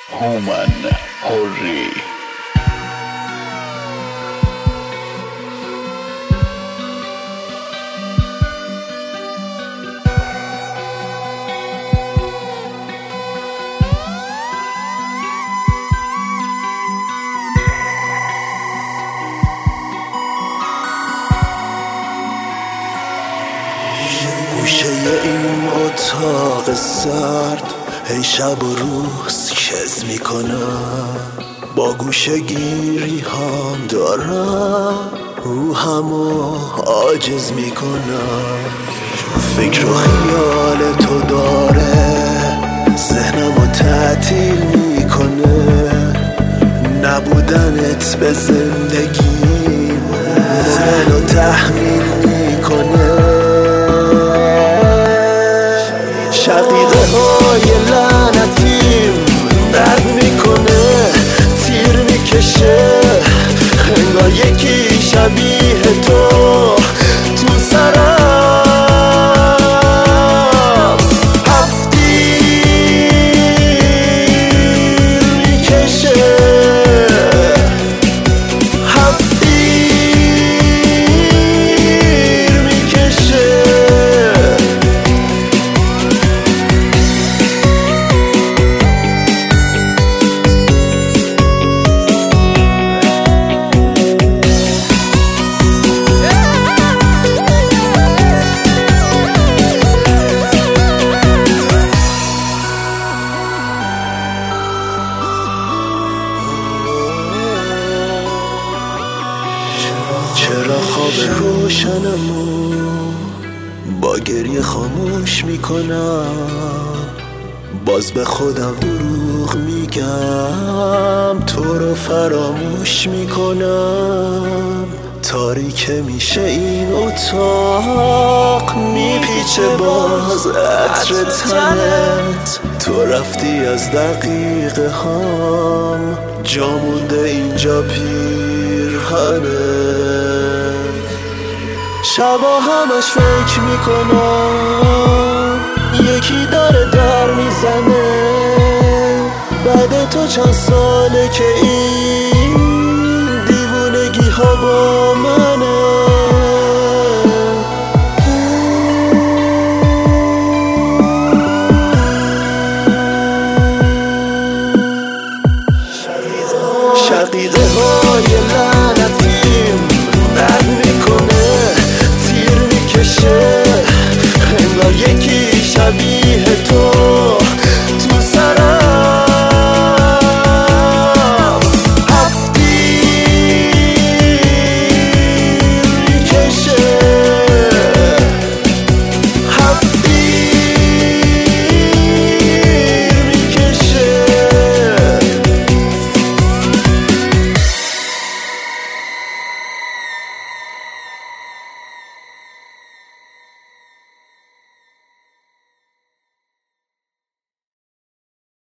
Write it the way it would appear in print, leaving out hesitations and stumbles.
هومن حری. گوشه این اتاق سرد هی شب و روز کز میکنم، با گوشه گیری هم دارم روحمو عاجز میکنم. فکر و خیال تو داره ذهنمو تعطیل میکنه، نبودنت به زندگی منو تحمیل میکنه. شقیقه های لعنتیم درد میکنه، تیر میکشه انگار یکی شبیه تو سرم هفتیر میکشه، هفتیر میکشه. چرا خواب روشنمو با گریه خاموش میکنم، باز به خودم دروغ میگم تو رو فراموش میکنم. تاریک میشه این اتاق میپیچه باز عطر تنت، تو رفتی از دقیقه هم جا مونده اینجا پیرهنه. شبا همش فکر میکنم یکی داره در میزنه، بعد تو چند ساله که این دیوونگی ها با من